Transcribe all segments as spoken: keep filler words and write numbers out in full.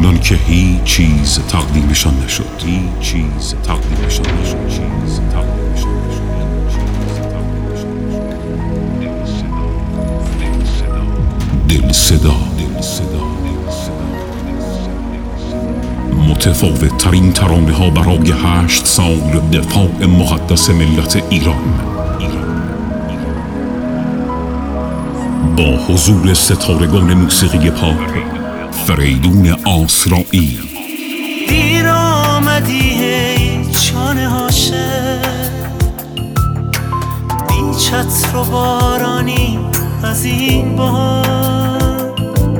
آنان که هیچ چیز تقدیمشان نشد، هیچ چیز تقدیمشان نشد، چیز تقدیمشان نشد. دل صدا، دل صدا، متفاوت ترین ترانه ها برای هشت سال دفاع مقدس ملت ایران. با حضور ستارگان موسیقی پاپ فریدون آسرایی. دیر آمدی ای چانه عاشق، بی چتر و بارانی از این بار،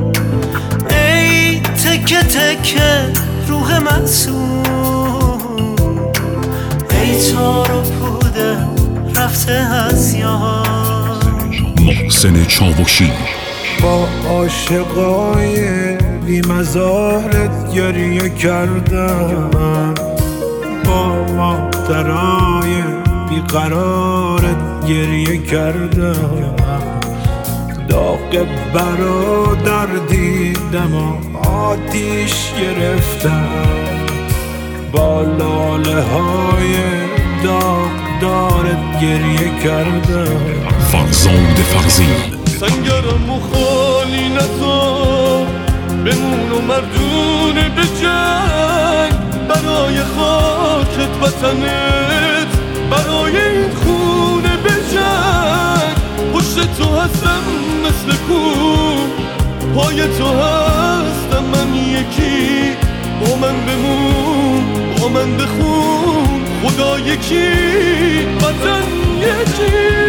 ای تکه تکه روح معصوم، ای تار و پوده رفته از یار. محسن چاوشی. با عاشقای بی مزارت گریه کردم، با مادرای بی قرارت گریه کردم، داغ برادر دیدم و آتیش گرفتم، با لاله های داغ دارت گریه کردم. فرزند فرزین. سنگرم و خالی نذار، بمون و مردون به جنگ، برای خاکت وطنت، برای این خونه به جنگ. پشت تو هستم مثل کوه، پای تو هستم من یکی، با من بمون با من بخون، خدا یکی وطن یکی.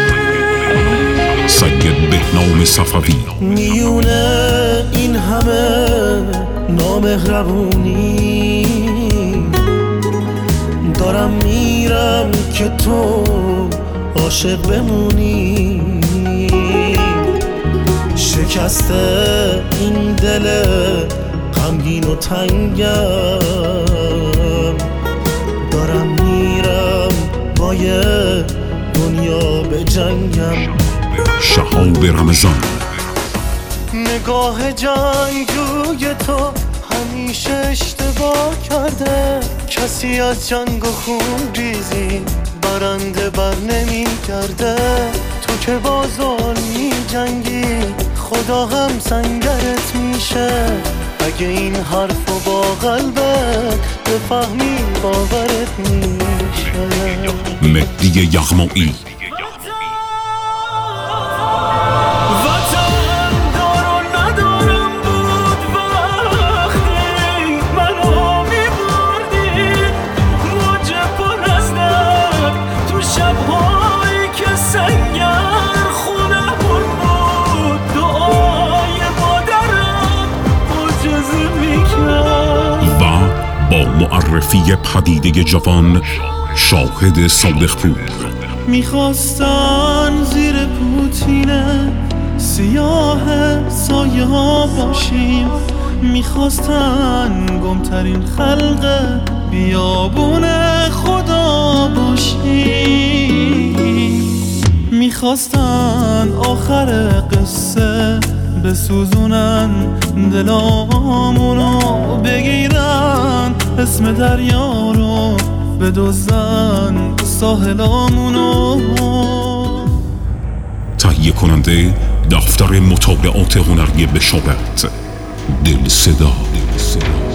سید بهنام صفوی. میونه این همه نامهربونی، دارم میرم که تو عاشق بمونی. شکسته این دل غمگین و تنگم، دارم میرم با یه دنیا به جنگم. شهاب رمضان. نگاه جنگجوی تو همیشه اشتباه کرده، کسی از جنگ و خون ریزی برنده بر نمی کرده. تو که با ظلمی جنگی خدا هم سنگرت میشه، اگه این حرفو با قلبت بفهمی باورت میشه. مهدی یغمایی. معرفی پدیده جوان شاهد صادقپور. میخواستن زیر پوتینه سیاه سایه ها باشیم، میخواستن گمترین خلق بیابون خدا باشیم، میخواستن آخر قصه بسوزونن دلامونو، بگیرن اسم دریا رو بدزدن ساحلامونو. تهیه کننده دفتر مطالعات هنری بشارت. دل صدا.